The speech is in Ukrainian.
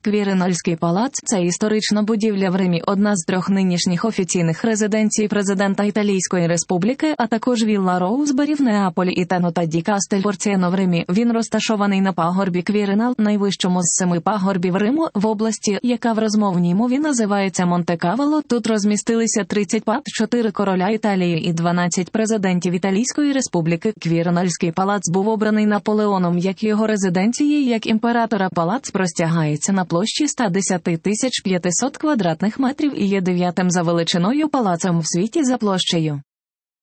Квіринальський палац – це історична будівля в Римі, одна з 3 нинішніх офіційних резиденцій президента Італійської республіки, а також Вілла Роузбері в Неаполі і Тенота ді Кастельпорціано в Римі. Він розташований на пагорбі Квіринал, найвищому з 7 пагорбів Риму, в області, яка в розмовній мові називається Монте-Кавело. Тут розмістилися 30 пап, 4 короля Італії і 12 президентів Італійської республіки. Квіринальський палац був обраний Наполеоном як його резиденцією як імператора. Палац простягається на площі 110 500 квадратних метрів і є 9-тим за величиною палацом в світі за площею.